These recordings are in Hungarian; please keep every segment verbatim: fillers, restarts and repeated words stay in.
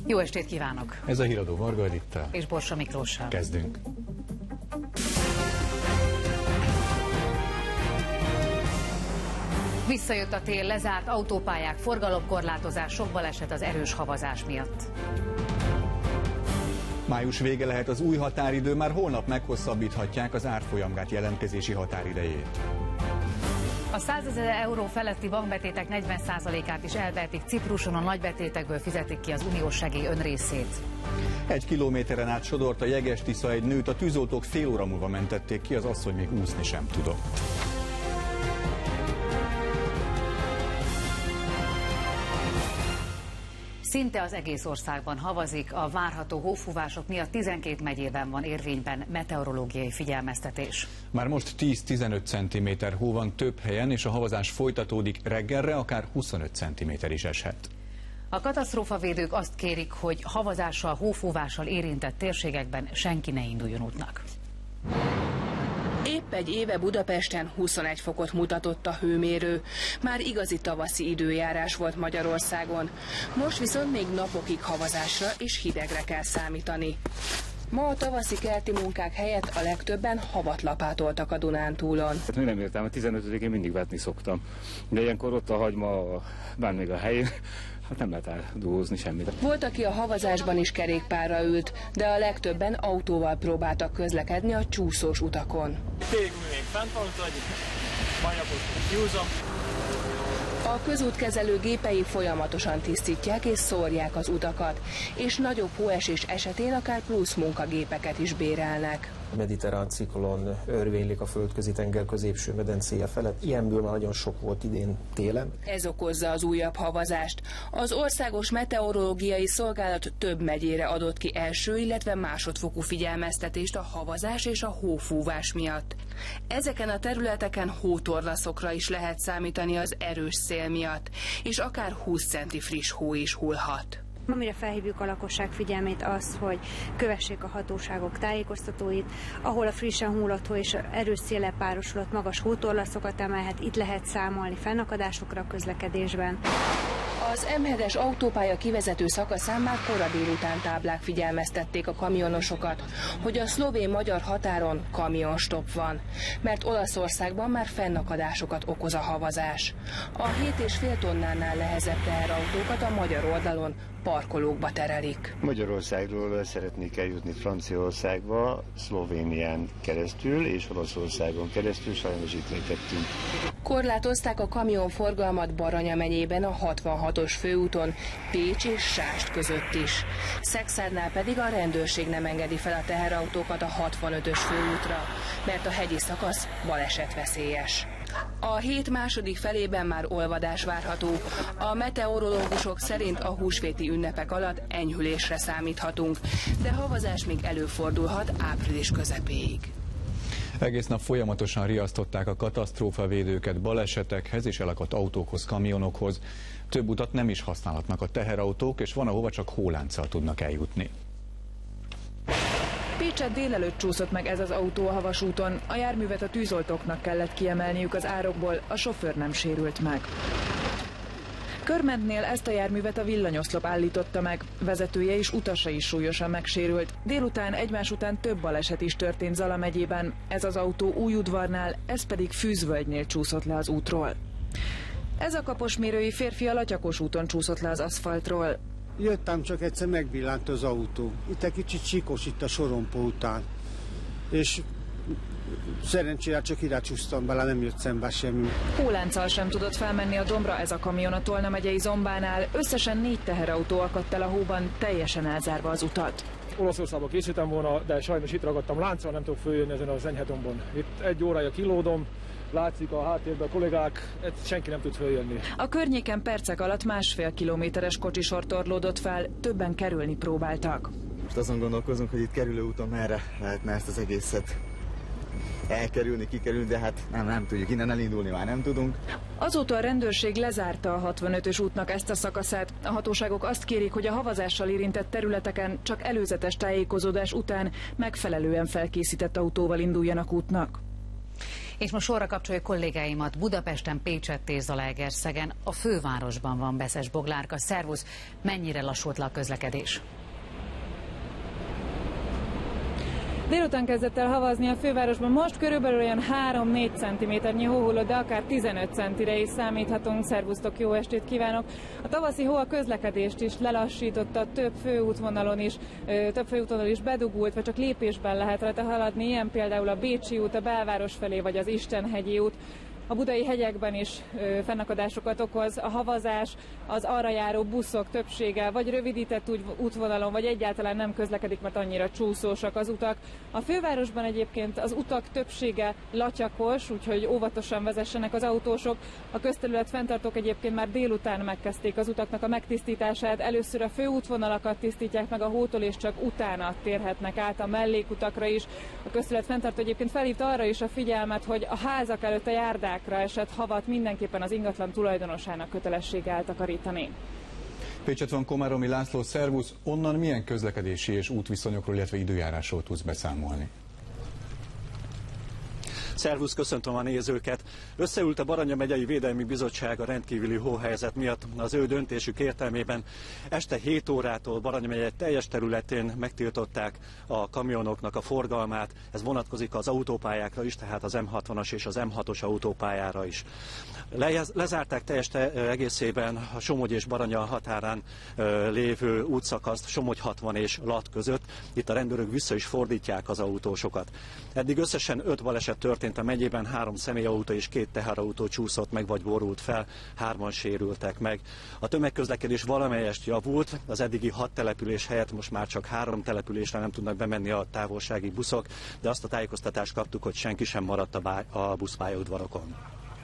Jó estét kívánok! Ez a Híradó Varga Edittel és Borsa Miklóssal. Kezdünk. Visszajött a tél, lezárt autópályák, forgalomkorlátozás, sok baleset az erős havazás miatt. Május vége lehet az új határidő, már holnap meghosszabbíthatják az árfolyamgát jelentkezési határidejét. A százezer euró feletti bankbetétek negyven százalékát is elvehetik Cipruson, a nagybetétekből fizetik ki az uniós segély önrészét. Egy kilométeren át sodort a Jeges-Tisza egy nőt, a tűzoltók fél óra múlva mentették ki, az asszony még úszni sem tudott. Szinte az egész országban havazik, a várható hófúvások miatt tizenkét megyében van érvényben meteorológiai figyelmeztetés. Már most tíz-tizenöt centiméter hó van több helyen, és a havazás folytatódik, reggelre akár huszonöt centiméter is eshet. A katasztrófavédők azt kérik, hogy havazással, hófúvással érintett térségekben senki ne induljon útnak. Épp egy éve Budapesten huszonegy fokot mutatott a hőmérő. Már igazi tavaszi időjárás volt Magyarországon. Most viszont még napokig havazásra és hidegre kell számítani. Ma a tavaszi kerti munkák helyett a legtöbben havat lapátoltak a Dunántúlon. Hát még nem értem, a tizenötödikén mindig vetni szoktam. De ilyenkor ott a hagyma, bár még a helyén, hát nem lehet eldúzni semmit. Volt, aki a havazásban is kerékpárra ült, de a legtöbben autóval próbáltak közlekedni a csúszós utakon. Tégünk még fent van, hogy banyagot kiúzom. A közútkezelő gépei folyamatosan tisztítják és szórják az utakat, és nagyobb hóesés esetén akár plusz munkagépeket is bérelnek. A mediterrán ciklon örvénylik a földközi tenger középső medencéje felett. Ilyenből már nagyon sok volt idén télen. Ez okozza az újabb havazást. Az Országos Meteorológiai Szolgálat több megyére adott ki első, illetve másodfokú figyelmeztetést a havazás és a hófúvás miatt. Ezeken a területeken hótorlaszokra is lehet számítani az erős szél miatt, és akár húsz centi friss hó is hullhat. Amire felhívjuk a lakosság figyelmét az, hogy kövessék a hatóságok tájékoztatóit, ahol a frissen hullott hó és erős széllel párosulott magas hótorlaszokat emelhet, itt lehet számolni fennakadásokra a közlekedésben. Az M hegyes autópálya kivezető szakaszán már kora délután táblák figyelmeztették a kamionosokat, hogy a szlovén-magyar határon kamionstop van, mert Olaszországban már fennakadásokat okoz a havazás. A hét és fél tonnánál nehezebb teherautókat a magyar oldalon parkolókba terelik. Magyarországról szeretnék eljutni Franciaországba, Szlovénián keresztül és Olaszországon keresztül, sajnos itt léptettünk. Korlátozták a kamionforgalmat Baranya megyében a hatvanhatos főúton, Pécs és Sást között is. Szekszárnál pedig a rendőrség nem engedi fel a teherautókat a hatvanötös főútra, mert a hegyi szakasz balesetveszélyes. A hét második felében már olvadás várható. A meteorológusok szerint a húsvéti ünnepek alatt enyhülésre számíthatunk, de havazás még előfordulhat április közepéig. Egész nap folyamatosan riasztották a katasztrófavédőket balesetekhez és elakadt autókhoz, kamionokhoz. Több utat nem is használhatnak a teherautók, és van, ahova csak hólánccal tudnak eljutni. Pécset délelőtt csúszott meg ez az autó a havas úton. A járművet a tűzoltóknak kellett kiemelniük az árokból, a sofőr nem sérült meg. Körmentnél ezt a járművet a villanyoszlop állította meg. Vezetője és utasa is súlyosan megsérült. Délután egymás után több baleset is történt Zala megyében. Ez az autó Újudvarnál, ez pedig Fűzvölgynél csúszott le az útról. Ez a kaposmérői férfi a Latyakos úton csúszott le az aszfaltról. Jöttem, csak egyszer megvillant az autó. Itt egy kicsit csíkos itt a sorompó után. És szerencsére csak irácsúsztam bele, nem jött szembe semmi. Hólánccal sem tudott felmenni a dombra ez a kamion a Tolna megyei Zombánál. Összesen négy teherautó akadt el a hóban, teljesen elzárva az utat. Olaszországba készültem volna, de sajnos itt ragadtam lánccal, nem tudok följönni ezen az enyhetombon. Itt egy órája kilódom, látszik a háttérben a kollégák, senki nem tud följönni. A környéken percek alatt másfél kilométeres kocsisor torlódott fel, többen kerülni próbáltak. Most azon gondolkozunk, hogy itt kerülő úton merre lehetne ezt az egészet elkerülni, kikerülni, de hát nem, nem tudjuk, innen elindulni már nem tudunk. Azóta a rendőrség lezárta a hatvanötös útnak ezt a szakaszát. A hatóságok azt kérik, hogy a havazással érintett területeken csak előzetes tájékozódás után megfelelően felkészített autóval induljanak útnak. És most sorra kapcsoljuk kollégáimat Budapesten, Pécsett és Zalaegerszegen. A fővárosban van Meszes Boglárka. Szervusz, mennyire lassult le a közlekedés? Délután kezdett el havazni a fővárosban, most körülbelül olyan három-négy centiméternyi hó hullott, de akár tizenöt centire is számíthatunk. Szervusztok, jó estét kívánok! A tavaszi hó a közlekedést is lelassította, több főútvonalon is, több főútvonalon is bedugult, vagy csak lépésben lehet rajta haladni, ilyen például a Bécsi út, a belváros felé, vagy az Istenhegyi út. A budai hegyekben is ö, fennakadásokat okoz a havazás, az arra járó buszok többsége vagy rövidített útvonalon, vagy egyáltalán nem közlekedik, mert annyira csúszósak az utak. A fővárosban egyébként az utak többsége latyakos, úgyhogy óvatosan vezessenek az autósok. A közterület fenntartók egyébként már délután megkezdték az utaknak a megtisztítását. Először a főútvonalakat tisztítják meg a hótól, és csak utána térhetnek át a mellékutakra is. A közterület fenntartó egyébként felhívta arra is a figyelmet, hogy a házak előtt a járdák esett havat mindenképpen az ingatlan tulajdonosának kötelessége eltakarítani. Pécsett van Komáromi László, szervusz! Onnan milyen közlekedési és útviszonyokról, illetve időjárásról tudsz beszámolni? Szervusz, köszöntöm a nézőket! Összeült a Baranya megyei Védelmi Bizottság a rendkívüli hóhelyzet miatt. Az ő döntésük értelmében este hét órától Baranya megye teljes területén megtiltották a kamionoknak a forgalmát. Ez vonatkozik az autópályákra is, tehát az M hatvanas és az M hatos autópályára is. Lezárták teljes egészében a Somogy és Baranya határán lévő útszakaszt, Somogy hatvan és Lat között. Itt a rendőrök vissza is fordítják az autósokat. Eddig összesen öt baleset történt a megyében, három személyautó és két teherautó csúszott meg vagy borult fel, hárman sérültek meg. A tömegközlekedés valamelyest javult, az eddigi hat település helyett most már csak három településre nem tudnak bemenni a távolsági buszok, de azt a tájékoztatást kaptuk, hogy senki sem maradt a, a buszpályaudvarokon.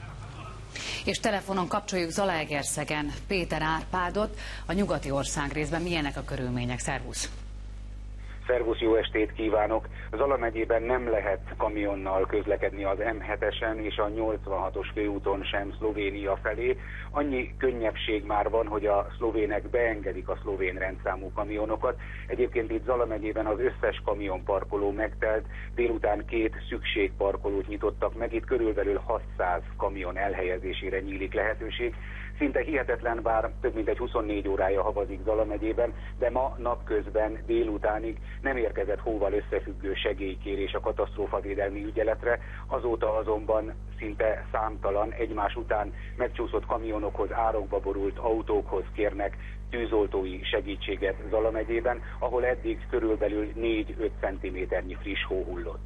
És telefonon kapcsoljuk Zalaegerszegen Péter Árpádot, a nyugati ország részben. Milyenek a körülmények? Szervusz! Szervusz, jó estét kívánok! Zala megyében nem lehet kamionnal közlekedni az M hetesen és a nyolcvanhatos főúton sem Szlovénia felé. Annyi könnyebbség már van, hogy a szlovének beengedik a szlovén rendszámú kamionokat. Egyébként itt Zala megyében az összes kamionparkoló megtelt, délután két szükségparkolót nyitottak meg, itt körülbelül hatszáz kamion elhelyezésére nyílik lehetőség. Szinte hihetetlen, bár több mint egy huszonnégy órája havazik Zala megyében, de ma napközben délutánig nem érkezett hóval összefüggő segélykérés a katasztrófavédelmi ügyeletre, azóta azonban szinte számtalan egymás után megcsúszott kamionokhoz, árokba borult autókhoz kérnek tűzoltói segítséget Zala megyében, ahol eddig körülbelül négy-öt centiméternyi friss hó hullott.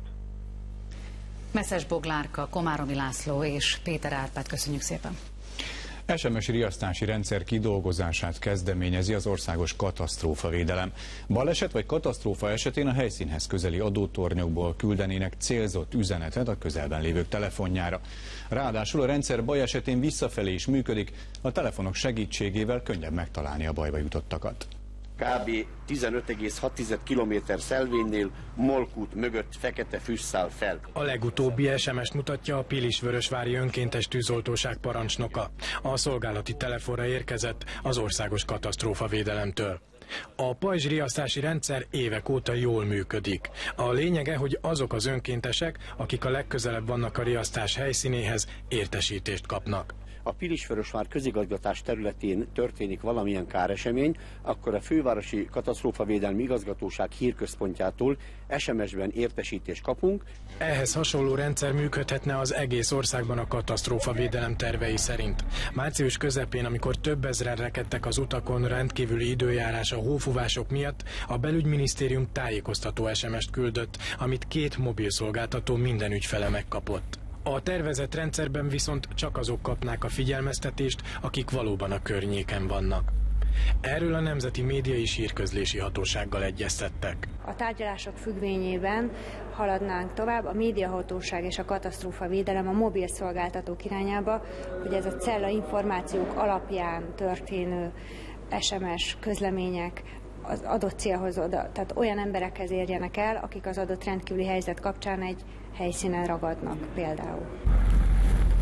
Meszes Boglárka, Komáromi László és Péter Árpád, köszönjük szépen! es em es riasztási rendszer kidolgozását kezdeményezi az Országos Katasztrófavédelem. Baleset vagy katasztrófa esetén a helyszínhez közeli adótornyokból küldenének célzott üzenetet a közelben lévők telefonjára. Ráadásul a rendszer baj esetén visszafelé is működik, a telefonok segítségével könnyebb megtalálni a bajba jutottakat. kb. tizenöt egész hat kilométer szelvénynél Molkút mögött fekete füst száll fel. A legutóbbi es em es-t mutatja a Pilisvörösvári önkéntes tűzoltóság parancsnoka. A szolgálati telefonra érkezett az Országos Katasztrófavédelemtől. A pajzsriasztási rendszer évek óta jól működik. A lényege, hogy azok az önkéntesek, akik a legközelebb vannak a riasztás helyszínéhez, értesítést kapnak. A Pilisvörösvár közigazgatás területén történik valamilyen káresemény, akkor a Fővárosi Katasztrófavédelmi Igazgatóság hírközpontjától es em es-ben értesítést kapunk. Ehhez hasonló rendszer működhetne az egész országban a katasztrófavédelem tervei szerint. Március közepén, amikor több ezren rekedtek az utakon rendkívüli időjárás a hófúvások miatt, a belügyminisztérium tájékoztató es em es-t küldött, amit két mobilszolgáltató minden ügyfele megkapott. A tervezett rendszerben viszont csak azok kapnák a figyelmeztetést, akik valóban a környéken vannak. Erről a Nemzeti Média és Hírközlési Hatósággal egyeztettek. A tárgyalások függvényében haladnánk tovább, a médiahatóság és a katasztrófavédelem a mobil szolgáltatók irányába, hogy ez a cella információk alapján történő es em es közlemények az adott célhoz oda, tehát olyan emberekhez érjenek el, akik az adott rendkívüli helyzet kapcsán egy helyszínen ragadnak például.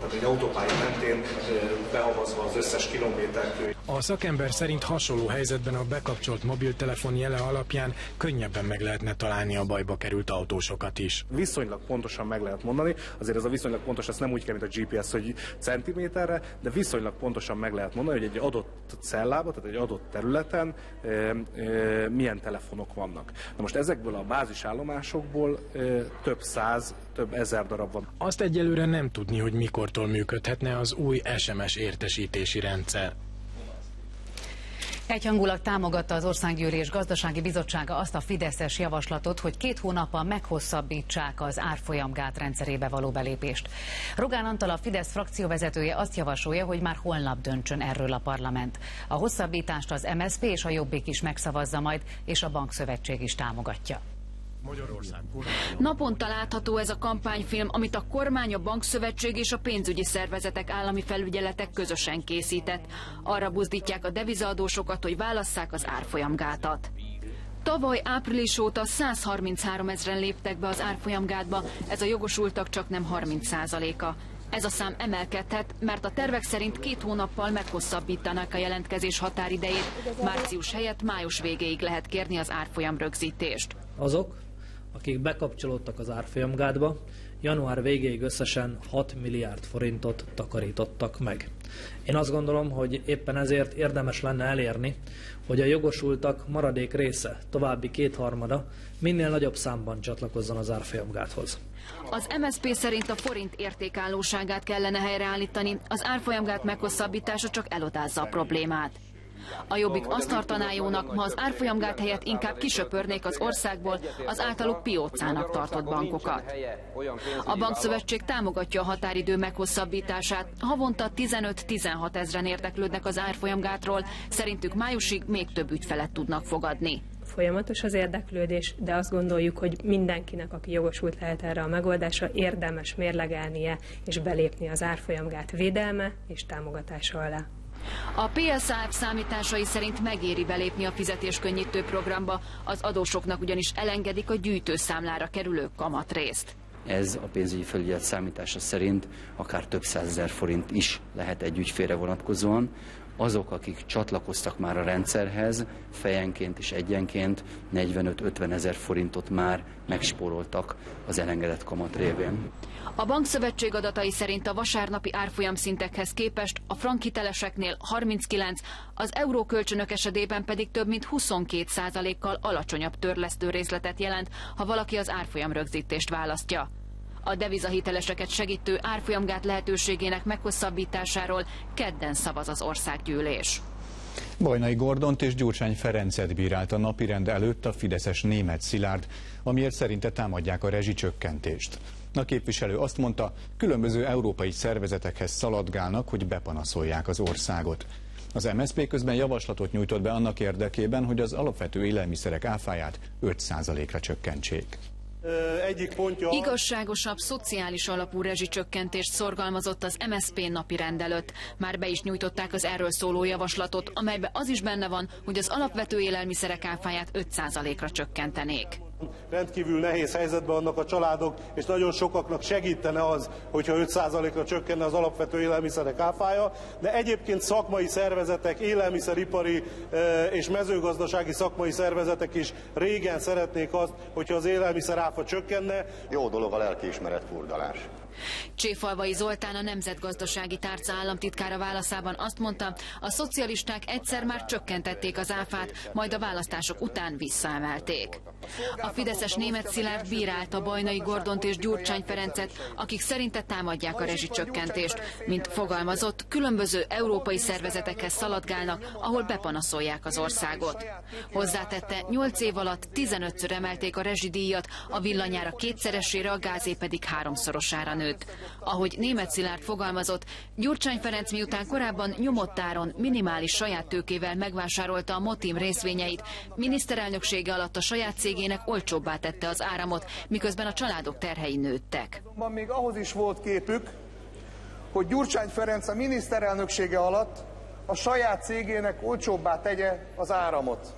Tehát egy autópálya mentén behavazva az összes kilométert. A szakember szerint hasonló helyzetben a bekapcsolt mobiltelefon jele alapján könnyebben meg lehetne találni a bajba került autósokat is. Viszonylag pontosan meg lehet mondani, azért ez a viszonylag pontos, ez nem úgy kell, mint a gé pé es, hogy centiméterre, de viszonylag pontosan meg lehet mondani, hogy egy adott cellában, tehát egy adott területen e, e, milyen telefonok vannak. Na most ezekből a bázisállomásokból e, több száz, több ezer darab van. Azt egyelőre nem tudni, hogy mikortól működhetne az új es em es értesítési rendszer. Egyhangulag támogatta az Országgyűlés Gazdasági Bizottsága azt a fideszes javaslatot, hogy két hónappal meghosszabbítsák az árfolyamgát rendszerébe való belépést. Rogán Antal, a Fidesz frakcióvezetője azt javasolja, hogy már holnap döntsön erről a parlament. A hosszabbítást az em es zé pé és a Jobbik is megszavazza majd, és a Bankszövetség is támogatja. Magyarország. Naponta látható ez a kampányfilm, amit a kormány, a Bankszövetség és a pénzügyi szervezetek állami felügyeletek közösen készített. Arra buzdítják a devizaadósokat, hogy válasszák az árfolyamgátat. Tavaly április óta százharminchárom ezren léptek be az árfolyamgátba, ez a jogosultak csak nem harminc százaléka. Ez a szám emelkedhet, mert a tervek szerint két hónappal meghosszabbítanak a jelentkezés határidejét. Március helyett május végéig lehet kérni az árfolyam rögzítést. Azok, akik bekapcsolódtak az árfolyamgátba, január végéig összesen hat milliárd forintot takarítottak meg. Én azt gondolom, hogy éppen ezért érdemes lenne elérni, hogy a jogosultak maradék része, további kétharmada minél nagyobb számban csatlakozzon az árfolyamgáthoz. Az em es zé pé szerint a forint értékállóságát kellene helyreállítani, az árfolyamgát meghosszabbítása csak elodázza a problémát. A Jobbik azt tartaná jónak, ha az árfolyamgát helyett inkább kisöpörnék az országból az általuk piócának tartott bankokat. A Bankszövetség támogatja a határidő meghosszabbítását, havonta tizenöt-tizenhat ezren érdeklődnek az árfolyamgátról, szerintük májusig még több ügyfelet tudnak fogadni. Folyamatos az érdeklődés, de azt gondoljuk, hogy mindenkinek, aki jogosult lehet erre a megoldásra, érdemes mérlegelnie és belépni az árfolyamgát védelme és támogatása alá. A pé es á ef számításai szerint megéri belépni a fizetéskönnyítő programba, az adósoknak ugyanis elengedik a gyűjtőszámlára kerülő kamatrészt. Ez a pénzügyi felügyelet számítása szerint akár több százezer forint is lehet egy ügyfélre vonatkozóan. Azok, akik csatlakoztak már a rendszerhez, fejenként és egyenként negyvenöt-ötven ezer forintot már megspóroltak az elengedett kamat révén. A Bankszövetség adatai szerint a vasárnapi árfolyamszintekhez képest a frankhiteleseknél harminckilenc, az eurókölcsönök esetében pedig több mint huszonkét százalékkal alacsonyabb törlesztő részletet jelent, ha valaki az árfolyam rögzítést választja. A devizahiteleseket segítő árfolyamgát lehetőségének meghosszabbításáról kedden szavaz az Országgyűlés. Bajnai Gordont és Gyurcsány Ferencet bírált a napirend előtt a fideszes Németh Szilárd, amiért szerinte támadják a rezsicsökkentést. A képviselő azt mondta, különböző európai szervezetekhez szaladgálnak, hogy bepanaszolják az országot. Az em es zé pé közben javaslatot nyújtott be annak érdekében, hogy az alapvető élelmiszerek áfáját öt százalékra csökkentsék. Egyik pontja... Igazságosabb, szociális alapú rezsicsökkentést szorgalmazott az em es zé pé napirend előtt. Már be is nyújtották az erről szóló javaslatot, amelyben az is benne van, hogy az alapvető élelmiszerek áfáját öt százalékra csökkentenék. Rendkívül nehéz helyzetben vannak a családok, és nagyon sokaknak segítene az, hogyha öt százalékra csökkenne az alapvető élelmiszerek áfája, de egyébként szakmai szervezetek, élelmiszeripari és mezőgazdasági szakmai szervezetek is régen szeretnék azt, hogyha az élelmiszer áfa csökkenne. Jó dolog a lelkiismeret furdalás. Cséfalvai Zoltán, a Nemzetgazdasági Tárca államtitkára válaszában azt mondta, a szocialisták egyszer már csökkentették az áfát, majd a választások után visszaemelték. A fideszes Németh Szilárd bírálta Bajnai Gordont és Gyurcsány Ferencet, akik szerinte támadják a rezsicsökkentést. Mint fogalmazott, különböző európai szervezetekhez szaladgálnak, ahol bepanaszolják az országot. Hozzátette, nyolc év alatt tizenötször emelték a rezsidíjat, a villanyára kétszeresére, a gázé pedig háromszorosára nőtt. Ahogy Németh Szilárd fogalmazott, Gyurcsány Ferenc miután korábban nyomott áron minimális saját tőkével megvásárolta a Motim részvényeit, miniszterelnöksége alatt a saját cégének olcsóbbá tette az áramot, miközben a családok terhei nőttek. Azonban még ahhoz is volt képük, hogy Gyurcsány Ferenc a miniszterelnöksége alatt a saját cégének olcsóbbá tegye az áramot.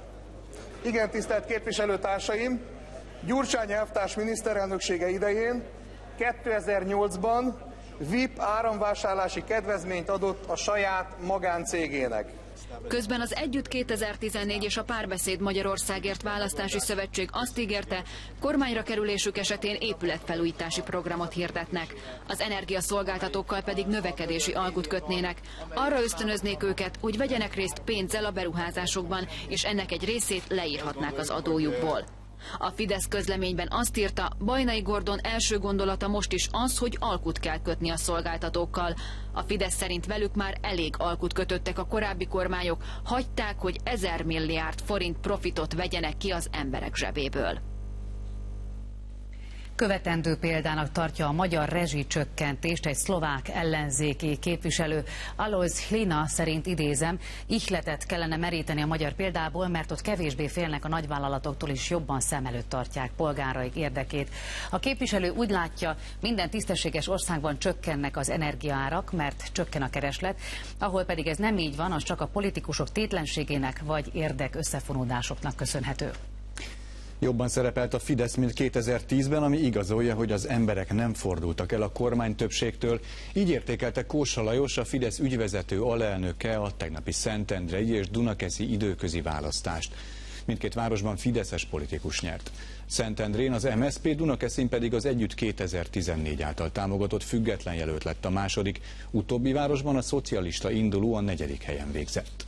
Igen, tisztelt képviselőtársaim, Gyurcsány elvtárs miniszterelnöksége idején kétezer-nyolcban vé i pé áramvásárlási kedvezményt adott a saját magáncégének. Közben az Együtt kétezer-tizennégy és a Párbeszéd Magyarországért Választási Szövetség azt ígérte, kormányra kerülésük esetén épületfelújítási programot hirdetnek. Az energiaszolgáltatókkal pedig növekedési alkut kötnének. Arra ösztönöznék őket, hogy vegyenek részt pénzzel a beruházásokban, és ennek egy részét leírhatnák az adójukból. A Fidesz közleményben azt írta, Bajnai Gordon első gondolata most is az, hogy alkut kell kötni a szolgáltatókkal. A Fidesz szerint velük már elég alkut kötöttek a korábbi kormányok, hagyták, hogy ezer milliárd forint profitot vegyenek ki az emberek zsebéből. Követendő példának tartja a magyar rezsicsökkentést egy szlovák ellenzéki képviselő. Alois Hlina szerint, idézem, ihletet kellene meríteni a magyar példából, mert ott kevésbé félnek a nagyvállalatoktól, is jobban szem előtt tartják polgáraik érdekét. A képviselő úgy látja, minden tisztességes országban csökkennek az energiaárak, mert csökken a kereslet, ahol pedig ez nem így van, az csak a politikusok tétlenségének vagy érdek összefonódásoknak köszönhető. Jobban szerepelt a Fidesz, mint kétezer-tízben, ami igazolja, hogy az emberek nem fordultak el a kormány többségtől. Így értékelte Kósa Lajos, a Fidesz ügyvezető alelnöke a tegnapi szentendrei és dunakeszi időközi választást. Mindkét városban fideszes politikus nyert. Szentendrén az em es zé pé, Dunakeszin pedig az Együtt kétezer-tizennégy által támogatott független jelölt lett a második, utóbbi városban a szocialista induló a negyedik helyen végzett.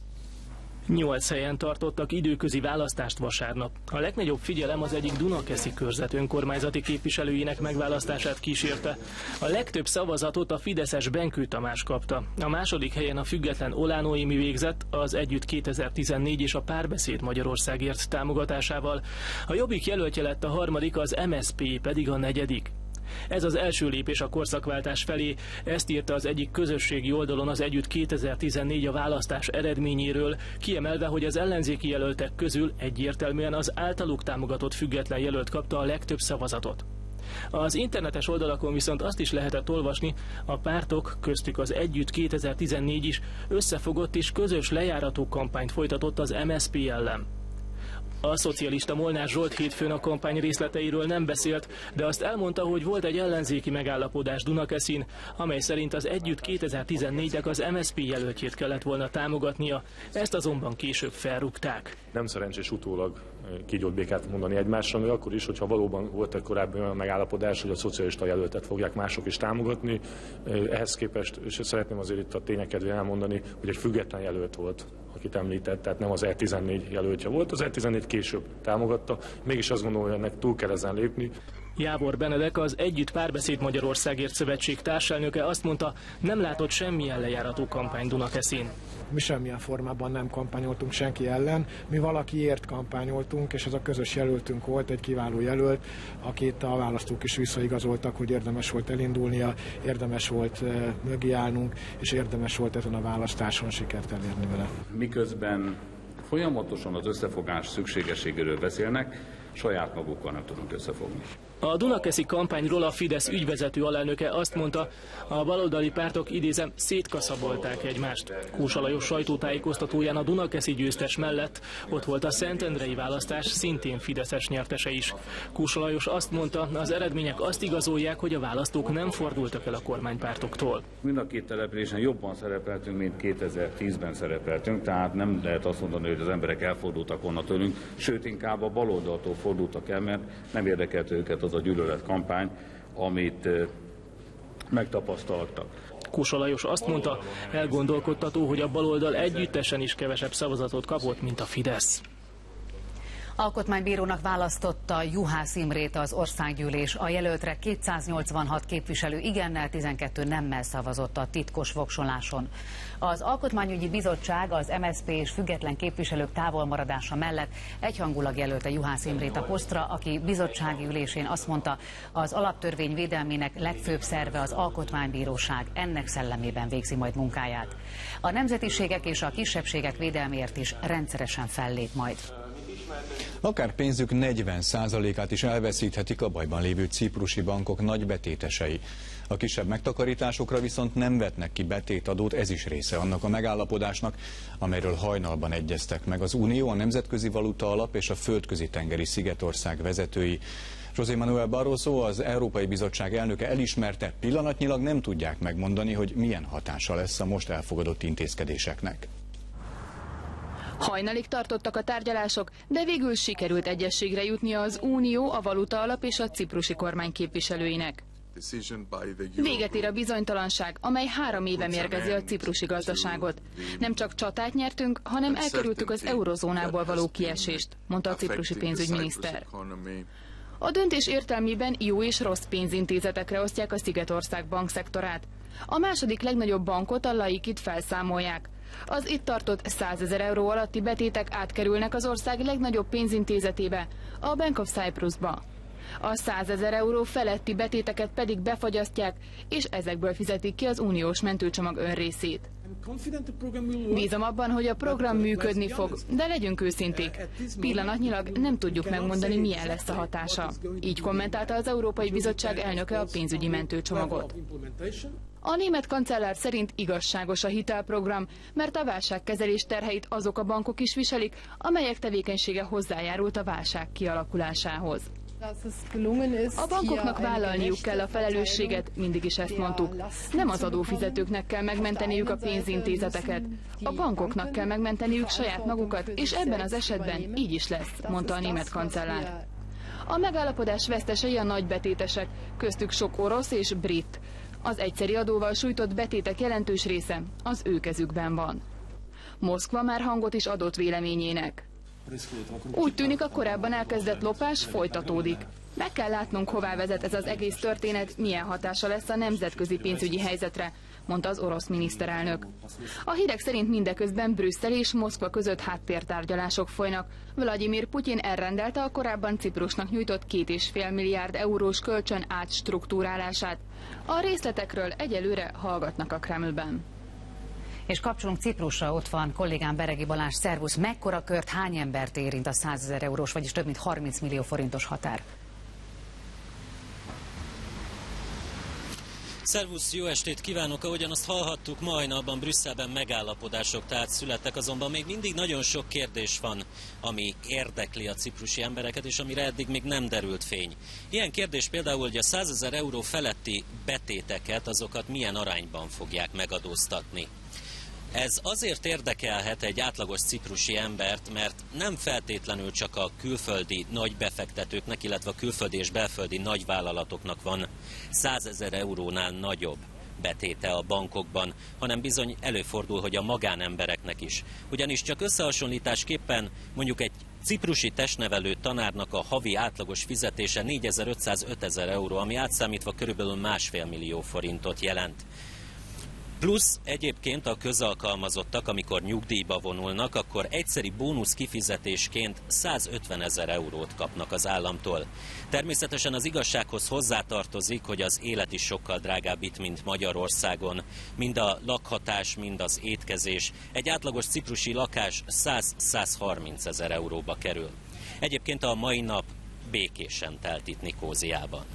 Nyolc helyen tartottak időközi választást vasárnap. A legnagyobb figyelem az egyik Dunakeszi körzet önkormányzati képviselőinek megválasztását kísérte. A legtöbb szavazatot a fideszes Benkő Tamás kapta. A második helyen a független Olá Noémi végzett, az Együtt kétezer-tizennégy és a Párbeszéd Magyarországért támogatásával. A Jobbik jelöltje lett a harmadik, az em es zé pé pedig a negyedik. Ez az első lépés a korszakváltás felé, ezt írta az egyik közösségi oldalon az Együtt kétezer-tizennégy a választás eredményéről, kiemelve, hogy az ellenzéki jelöltek közül egyértelműen az általuk támogatott független jelölt kapta a legtöbb szavazatot. Az internetes oldalakon viszont azt is lehetett olvasni, a pártok, köztük az Együtt kétezer-tizennégy is összefogott és közös lejárató kampányt folytatott az em es zé pé ellen. A szocialista Molnár Zsolt hétfőn a kampány részleteiről nem beszélt, de azt elmondta, hogy volt egy ellenzéki megállapodás Dunakeszin, amely szerint az Együtt kétezer-tizennégynek az em es zé pé jelöltjét kellett volna támogatnia, ezt azonban később felrúgták. Nem szerencsés utólag kígyót békát mondani egymásra, még akkor is, hogyha valóban volt egy korábbi olyan megállapodás, hogy a szocialista jelöltet fogják mások is támogatni. Ehhez képest, és szeretném azért itt a tények kedvéért elmondani, hogy egy független jelölt volt, akit említett, tehát nem az E tizennégy jelöltje volt, az E tizennégy később támogatta, mégis azt gondolom, hogy ennek túl kell ezen lépni. Jávor Benedek, az Együtt Párbeszéd Magyarországért Szövetség társelnöke azt mondta, nem látott semmilyen lejárató kampány Dunakeszin. Mi semmilyen formában nem kampányoltunk senki ellen, mi valakiért kampányoltunk, és ez a közös jelöltünk volt, egy kiváló jelölt, akit a választók is visszaigazoltak, hogy érdemes volt elindulnia, érdemes volt mögé állnunk, és érdemes volt ezen a választáson sikert elérni vele. Miközben folyamatosan az összefogás szükségességéről beszélnek, saját magukkal nem tudunk összefogni. A dunakeszi kampányról a Fidesz ügyvezető alelnöke azt mondta, a baloldali pártok, idézem, szétkaszabolták egymást. Kósa Lajos sajtótájékoztatóján a dunakeszi győztes mellett ott volt a szentendrei választás szintén fideszes nyertese is. Kósa Lajos azt mondta, az eredmények azt igazolják, hogy a választók nem fordultak el a kormánypártoktól. Mind a két településen jobban szerepeltünk, mint kétezer-tízben szerepeltünk, tehát nem lehet azt mondani, hogy az emberek elfordultak onnan tőlünk, sőt inkább a baloldaltól fordultak el, mert nem érdekelt őket az a gyűlöletkampány, amit megtapasztaltak. Kósa Lajos azt mondta, elgondolkodtató, hogy a baloldal együttesen is kevesebb szavazatot kapott, mint a Fidesz. Alkotmánybírónak választotta Juhász Imrét az országgyűlés. A jelöltre kétszáznyolcvanhat képviselő igennel, tizenkettő nemmel szavazott a titkos voksoláson. Az Alkotmányügyi Bizottság az em es zé pé és független képviselők távolmaradása mellett egyhangulag jelölte Juhász Imrét a posztra, aki bizottsági ülésén azt mondta, az alaptörvény védelmének legfőbb szerve az Alkotmánybíróság, ennek szellemében végzi majd munkáját. A nemzetiségek és a kisebbségek védelméért is rendszeresen fellép majd. Akár pénzük negyven százalékát is elveszíthetik a bajban lévő ciprusi bankok nagy betétesei. A kisebb megtakarításokra viszont nem vetnek ki betétadót, ez is része annak a megállapodásnak, amelyről hajnalban egyeztek meg az Unió, a Nemzetközi Valuta Alap és a Földközi Tengeri Szigetország vezetői. José Manuel Barroso, az Európai Bizottság elnöke elismerte, pillanatnyilag nem tudják megmondani, hogy milyen hatása lesz a most elfogadott intézkedéseknek. Hajnalig tartottak a tárgyalások, de végül sikerült egyességre jutnia az Unió, a Valuta Alap és a ciprusi kormány képviselőinek. Véget ér a bizonytalanság, amely három éve mérgezi a ciprusi gazdaságot. Nem csak csatát nyertünk, hanem elkerültük az eurozónából való kiesést, mondta a ciprusi pénzügyminiszter. A döntés értelmében jó és rossz pénzintézetekre osztják a Szigetország bankszektorát. A második legnagyobb bankot, a Laikit felszámolják. Az itt tartott százezer euró alatti betétek átkerülnek az ország legnagyobb pénzintézetébe, a Bank of Cyprusba. A százezer euró feletti betéteket pedig befagyasztják, és ezekből fizetik ki az uniós mentőcsomag önrészét. Bízom abban, hogy a program működni fog, de legyünk őszinték. Pillanatnyilag nem tudjuk megmondani, milyen lesz a hatása. Így kommentálta az Európai Bizottság elnöke a pénzügyi mentőcsomagot. A német kancellár szerint igazságos a hitelprogram, mert a válságkezelés terheit azok a bankok is viselik, amelyek tevékenysége hozzájárult a válság kialakulásához. A bankoknak vállalniuk kell a felelősséget, mindig is ezt mondtuk. Nem az adófizetőknek kell megmenteniük a pénzintézeteket. A bankoknak kell megmenteniük saját magukat, és ebben az esetben így is lesz, mondta a német kancellár. A megállapodás vesztesei a nagybetétesek, köztük sok orosz és brit. Az egyszeri adóval sújtott betétek jelentős része az ő kezükben van. Moszkva már hangot is adott véleményének. Úgy tűnik, a korábban elkezdett lopás folytatódik. Meg kell látnunk, hová vezet ez az egész történet, milyen hatása lesz a nemzetközi pénzügyi helyzetre, mondta az orosz miniszterelnök. A hírek szerint mindeközben Brüsszel és Moszkva között háttértárgyalások folynak. Vladimir Putyin elrendelte a korábban Ciprusnak nyújtott két és fél milliárd eurós kölcsön átstruktúrálását. A részletekről egyelőre hallgatnak a Kremlben. És kapcsolunk Ciprusra, ott van kollégám Beregi Balázs, szervusz. Mekkora kört, hány embert érint a százezer eurós, vagyis több mint harminc millió forintos határ? Szervusz, jó estét kívánok! Ahogyan azt hallhattuk, ma hajnalban Brüsszelben megállapodások tehát születtek, azonban még mindig nagyon sok kérdés van, ami érdekli a ciprusi embereket, és amire eddig még nem derült fény. Ilyen kérdés például, hogy a százezer euró feletti betéteket, azokat milyen arányban fogják megadóztatni. Ez azért érdekelhet egy átlagos ciprusi embert, mert nem feltétlenül csak a külföldi nagy befektetőknek, illetve a külföldi és belföldi nagyvállalatoknak van százezer eurónál nagyobb betéte a bankokban, hanem bizony előfordul, hogy a magánembereknek is. Ugyanis csak összehasonlításképpen mondjuk egy ciprusi testnevelő tanárnak a havi átlagos fizetése négyezer-ötszáz-ötezer euró, ami átszámítva körülbelül másfél millió forintot jelent. Plusz egyébként a közalkalmazottak, amikor nyugdíjba vonulnak, akkor egyszeri bónusz kifizetésként százötvenezer eurót kapnak az államtól. Természetesen az igazsághoz hozzátartozik, hogy az élet is sokkal drágább itt, mint Magyarországon. Mind a lakhatás, mind az étkezés. Egy átlagos ciprusi lakás száz-százharminc ezer euróba kerül. Egyébként a mai nap békésen telt itt Nikóziában.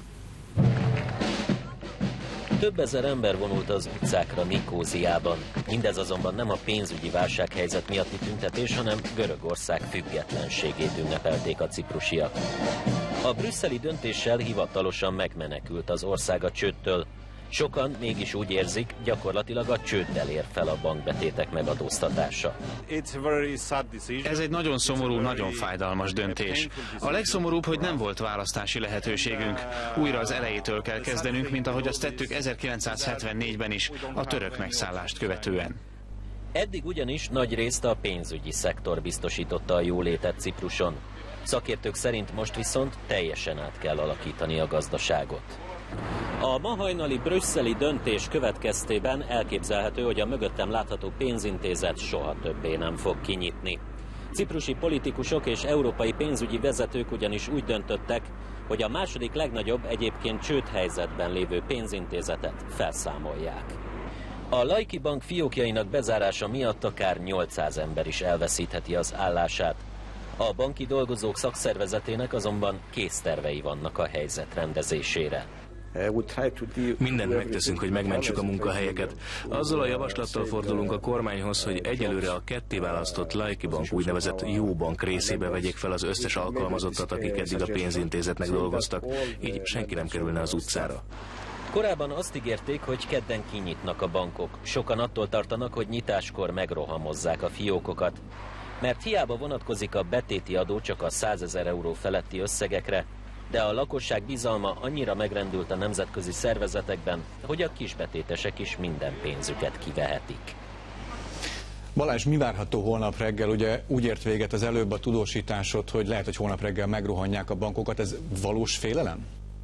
Több ezer ember vonult az utcákra Nikóziában. Mindez azonban nem a pénzügyi válsághelyzet miatti tüntetés, hanem Görögország függetlenségét ünnepelték a ciprusiak. A brüsszeli döntéssel hivatalosan megmenekült az ország a csődtől. Sokan mégis úgy érzik, gyakorlatilag a csőddel ér fel a bankbetétek megadóztatása. Ez egy nagyon szomorú, nagyon fájdalmas döntés. A legszomorúbb, hogy nem volt választási lehetőségünk. Újra az elejétől kell kezdenünk, mint ahogy azt tettük ezerkilencszázhetvennégyben is, a török megszállást követően. Eddig ugyanis nagy részt a pénzügyi szektor biztosította a jólétet Cipruson. Szakértők szerint most viszont teljesen át kell alakítani a gazdaságot. A ma hajnali brüsszeli döntés következtében elképzelhető, hogy a mögöttem látható pénzintézet soha többé nem fog kinyitni. Ciprusi politikusok és európai pénzügyi vezetők ugyanis úgy döntöttek, hogy a második legnagyobb, egyébként csődhelyzetben lévő pénzintézetet felszámolják. A Laiki Bank fiókjainak bezárása miatt akár nyolcszáz ember is elveszítheti az állását. A banki dolgozók szakszervezetének azonban késztervei vannak a helyzet rendezésére. Mindent megteszünk, hogy megmentsük a munkahelyeket. Azzal a javaslattal fordulunk a kormányhoz, hogy egyelőre a kettéválasztott Laiki Bank úgynevezett jó bank részébe vegyék fel az összes alkalmazottat, akik eddig a pénzintézetnek dolgoztak, így senki nem kerülne az utcára. Korábban azt ígérték, hogy kedden kinyitnak a bankok. Sokan attól tartanak, hogy nyitáskor megrohamozzák a fiókokat. Mert hiába vonatkozik a betéti adó csak a százezer euró feletti összegekre, de a lakosság bizalma annyira megrendült a nemzetközi szervezetekben, hogy a kisbetétesek is minden pénzüket kivehetik. Balázs, mi várható holnap reggel? Ugye úgy ért véget az előbb a tudósításod, hogy lehet, hogy holnap reggel megrohanják a bankokat. Ez valós félelem?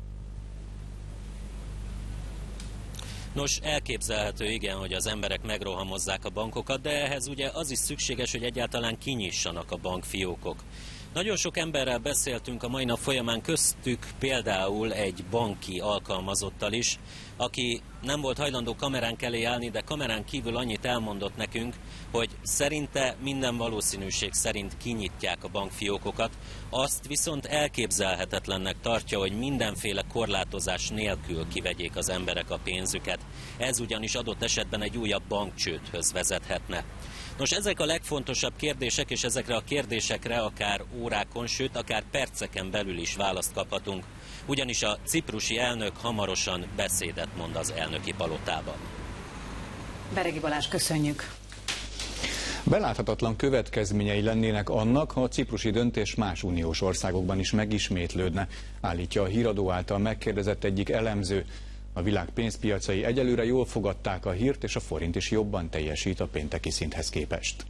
Nos, elképzelhető igen, hogy az emberek megrohamozzák a bankokat, de ehhez ugye az is szükséges, hogy egyáltalán kinyissanak a bankfiókok. Nagyon sok emberrel beszéltünk a mai nap folyamán, köztük például egy banki alkalmazottal is, aki nem volt hajlandó kameránk elé állni, de kamerán kívül annyit elmondott nekünk, hogy szerinte minden valószínűség szerint kinyitják a bankfiókokat, azt viszont elképzelhetetlennek tartja, hogy mindenféle korlátozás nélkül kivegyék az emberek a pénzüket. Ez ugyanis adott esetben egy újabb bankcsődhöz vezethetne. Nos, ezek a legfontosabb kérdések, és ezekre a kérdésekre akár órákon, sőt akár perceken belül is választ kaphatunk. Ugyanis a ciprusi elnök hamarosan beszédet mond az elnöki palotában. Beregi Balázs, köszönjük! Beláthatatlan következményei lennének annak, ha a ciprusi döntés más uniós országokban is megismétlődne, állítja a Híradó által megkérdezett egyik elemző. A világ pénzpiacai egyelőre jól fogadták a hírt, és a forint is jobban teljesít a pénteki szinthez képest.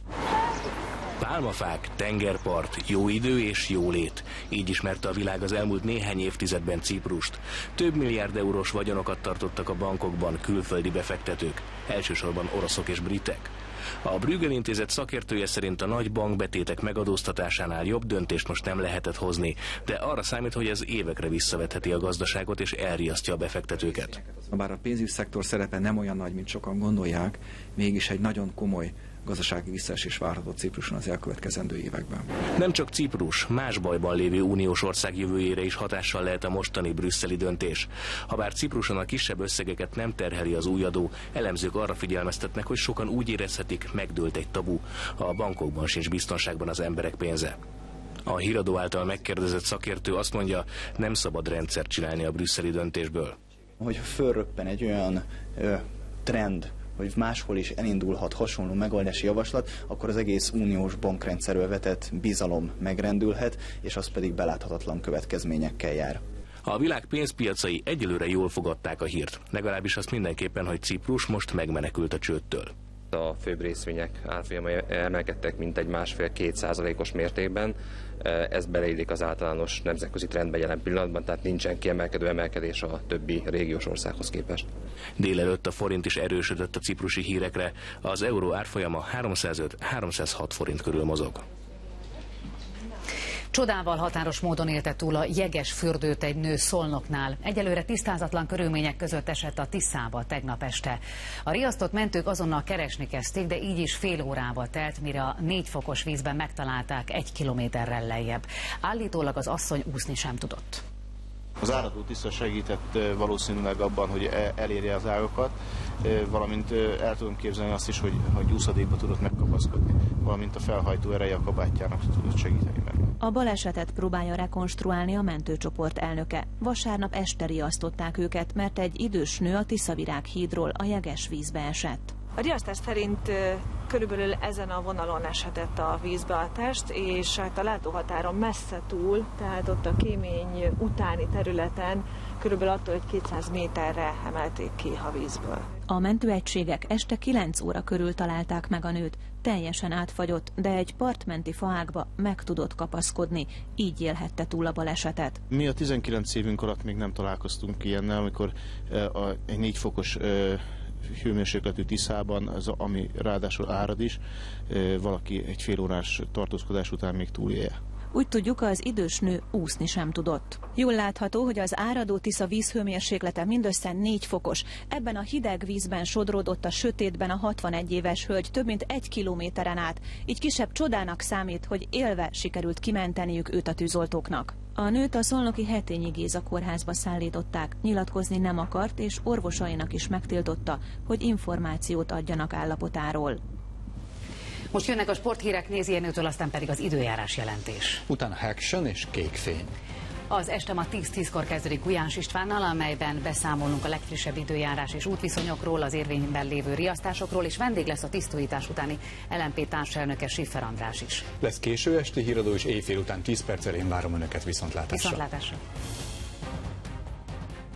Pálmafák, tengerpart, jó idő és jólét. Így ismerte a világ az elmúlt néhány évtizedben Ciprust. Több milliárd eurós vagyonokat tartottak a bankokban külföldi befektetők, elsősorban oroszok és britek. A Bruegel intézet szakértője szerint a nagy bankbetétek megadóztatásánál jobb döntést most nem lehetett hozni, de arra számít, hogy ez évekre visszavetheti a gazdaságot és elriasztja a befektetőket. Bár a pénzügyszektor szerepe nem olyan nagy, mint sokan gondolják, mégis egy nagyon komoly gazdasági visszaesés várható Cipruson az elkövetkezendő években. Nem csak Ciprus, más bajban lévő uniós ország jövőjére is hatással lehet a mostani brüsszeli döntés. Habár Cipruson a kisebb összegeket nem terheli az új adó, elemzők arra figyelmeztetnek, hogy sokan úgy érezhetik, megdőlt egy tabu. A bankokban sincs biztonságban az emberek pénze. A Híradó által megkérdezett szakértő azt mondja, nem szabad rendszert csinálni a brüsszeli döntésből. Hogy fölröppen egy olyan ö, trend, hogy máshol is elindulhat hasonló megoldási javaslat, akkor az egész uniós bankrendszerről vetett bizalom megrendülhet, és az pedig beláthatatlan következményekkel jár. A világ pénzpiacai egyelőre jól fogadták a hírt, legalábbis azt mindenképpen, hogy Ciprus most megmenekült a csődtől. A főbb részvények árfolyamai emelkedtek mintegy másfél-két százalékos mértékben. Ez beleillik az általános nemzetközi trendbe jelen pillanatban, tehát nincsen kiemelkedő emelkedés a többi régiós országhoz képest. Délelőtt a forint is erősödött a ciprusi hírekre, az euró árfolyama háromszázöt-háromszázhat forint körül mozog. Csodával határos módon élte túl a jeges fürdőt egy nő Szolnoknál. Egyelőre tisztázatlan körülmények között esett a Tiszába tegnap este. A riasztott mentők azonnal keresni kezdték, de így is fél órával telt, mire a négy fokos vízben megtalálták egy kilométerrel lejjebb. Állítólag az asszony úszni sem tudott. Az áradó tiszta segített valószínűleg abban, hogy elérje az ágakat, valamint el tudom képzelni azt is, hogy, hogy úszadékba tudott megkapaszkodni, valamint a felhajtó ereje a kabátjának tudott segíteni meg. A balesetet próbálja rekonstruálni a mentőcsoport elnöke. Vasárnap este riasztották őket, mert egy idős nő a Tiszavirág hídról a jeges vízbe esett. A riasztás szerint körülbelül ezen a vonalon eshetett a vízbe a test, és hát a látóhatáron messze túl, tehát ott a kémény utáni területen körülbelül attól egy kétszáz méterre emelték ki a vízből. A mentőegységek este kilenc óra körül találták meg a nőt. Teljesen átfagyott, de egy partmenti faágba meg tudott kapaszkodni, így élhette túl a balesetet. Mi a tizenkilenc évünk alatt még nem találkoztunk ilyennel, amikor a, egy négy fokos hőmérsékletű Tiszában, az, ami ráadásul árad is, valaki egy fél órás tartózkodás után még túlélje. Úgy tudjuk, az idős nő úszni sem tudott. Jól látható, hogy az áradó Tisza vízhőmérséklete mindössze négy fokos. Ebben a hideg vízben sodródott a sötétben a hatvanegy éves hölgy több mint egy kilométeren át. Így kisebb csodának számít, hogy élve sikerült kimenteniük őt a tűzoltóknak. A nőt a szolnoki Hetényi Géza kórházba szállították, nyilatkozni nem akart, és orvosainak is megtiltotta, hogy információt adjanak állapotáról. Most jönnek a sporthírek, Nézi Jenőtől, aztán pedig az időjárás jelentés. Utána action és kék fény. Az este ma tíz tízkor kezdődik Gulyás Istvánnal, amelyben beszámolunk a legfrissebb időjárás és útviszonyokról, az érvényben lévő riasztásokról, és vendég lesz a tisztújítás utáni el em pé társelnöke Schiffer András is. Lesz késő esti híradó, és éjfél után tíz perccel én várom önöket viszontlátásra. Viszontlátásra.